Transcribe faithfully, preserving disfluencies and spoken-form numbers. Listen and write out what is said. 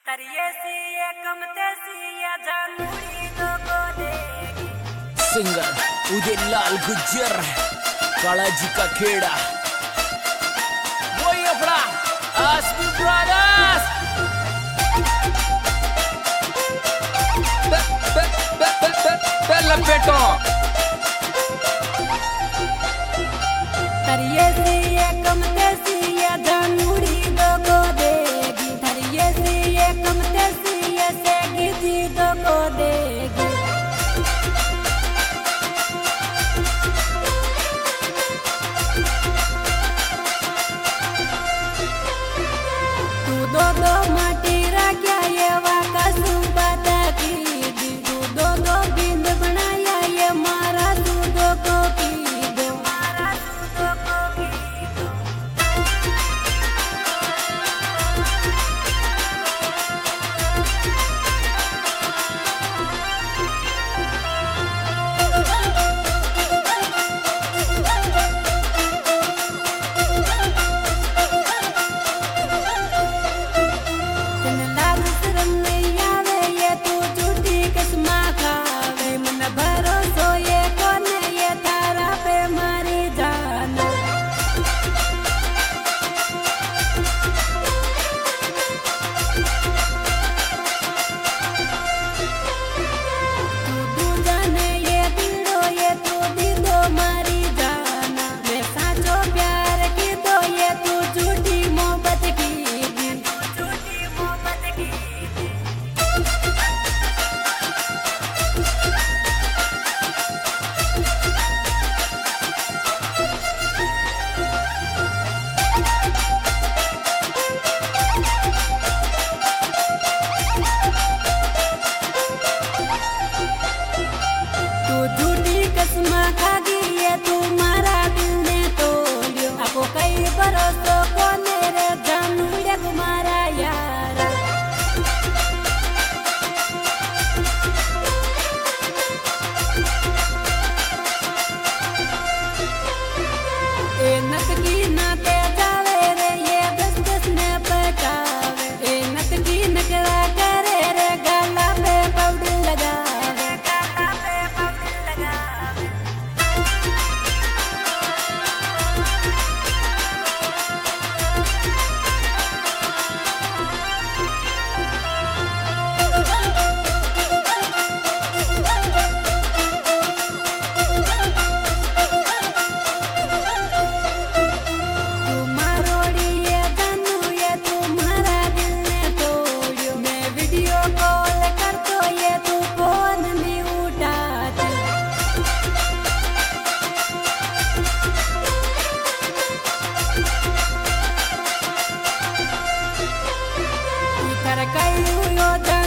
Singer Uday Lal Gujjar, काला जी का खेड़ा, वही अपना आसमी ब्रदर्स। लपेटो तरिये सी ये कमते सी ये जानूरी दो को देगी, तरिये सी ये कमते सी ये सेगी जी दो को देगी। तू दो दो माटी रखा ये वाका सुबता की दी, तू दो दो बिंद बनाया ये मारा तू दो को की दो, मारा तू दो को की दो। तन लाज शरम नहीं आवे ये तू झूठी कसमा खावे, मन भरोसो ये कोने ये तारा पे मारी जाना। तू दूजा ने ये दिलो ये तू दीदो मारी जाना, मैं साचो प्यार की दो ये तू झूठी मोहब्बत की दी, झूठी मोहब्बत की दी। तू झूठी कसमा खा गई ये तू मारा दिल ने तोड़ियो, आपको कई भरोसो कोने रे जानू रे तुम्हारा यारा। ए नत की नाते जावे रे ये दस दस ने पटावे, ए नत की नकरा करे रे गाला पे पाउडर लगावे, गाला पे पाउडर लगावे। तू मारोड़ी ये जानू ये तू मारा दिल ने तोड़ियो, मैं वीडियो कॉल कर तो ये तू फोन नहीं उठाती। इधर कई हुयो